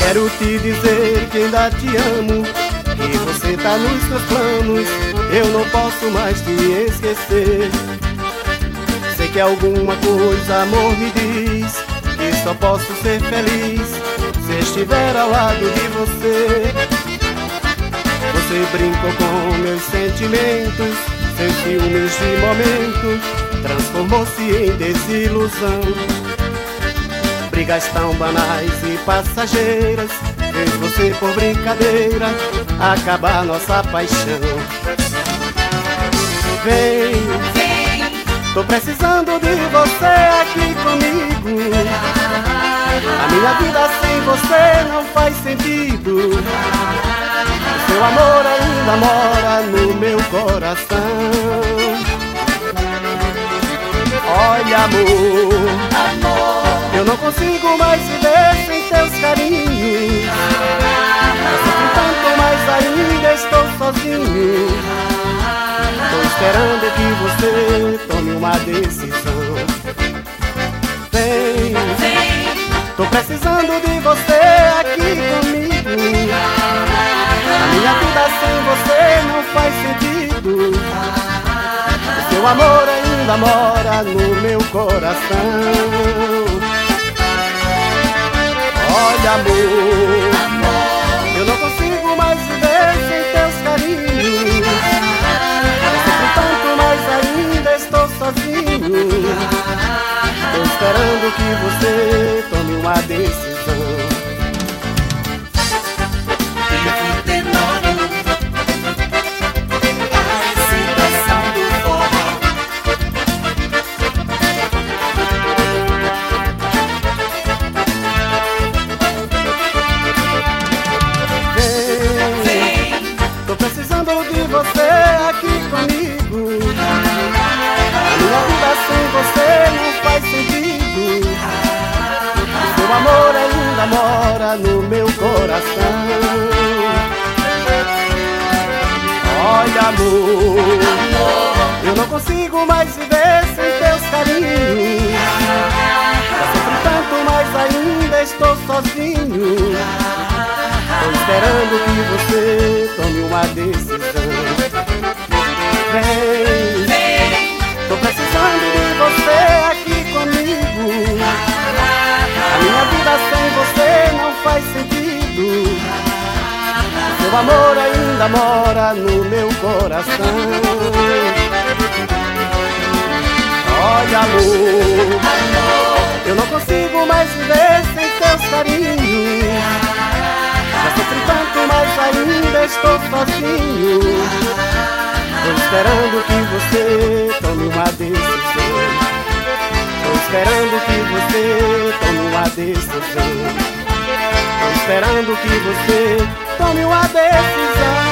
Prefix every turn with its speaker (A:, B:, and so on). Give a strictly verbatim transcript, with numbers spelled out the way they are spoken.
A: Quero te dizer que ainda te amo, que você tá nos meus planos, eu não posso mais te esquecer. Sei que alguma coisa, amor, me diz que só posso ser feliz se estiver ao lado de você. Você brincou com meus sentimentos, seus ciúmes de momento transformou-se em desilusão. Brigas tão banais e passageiras fez você por brincadeira acabar nossa paixão. Vem, vem, tô precisando de você aqui comigo. A minha vida sem você não faz sentido. Seu amor ainda mora no meu coração. Olha, amor, amor, eu não consigo mais viver sem teus carinhos. Eu sofro tanto, mas ainda estou sozinho. Tô esperando que você tome uma decisão. Vem, vem, tô precisando de você aqui comigo. A minha vida sem você não faz sentido. Seu amor ainda mora no meu coração. Olha, amor, amor, eu não consigo mais viver sem teus carinhos. Eu sofro tanto, mas ainda estou sozinho. Tô esperando que você tome uma decisão. De você aqui comigo. A minha vida sem você não faz sentido. Seu amor ainda mora no meu coração. Olha, amor, eu não consigo mais viver sem teus carinhos. Já sofri tanto, mas ainda estou sozinho. Tô esperando que você tome uma decisão. Vem, vem, tô precisando de você aqui comigo. A minha vida sem você não faz sentido. Seu amor ainda mora no meu coração. Olha, amor, eu não consigo mais viver sem teus carinhos. Já sofri tanto, mas ainda estou sozinho. Tô esperando que você tome uma decisão. Tô esperando que você tome uma decisão. Tô esperando que você tome uma decisão.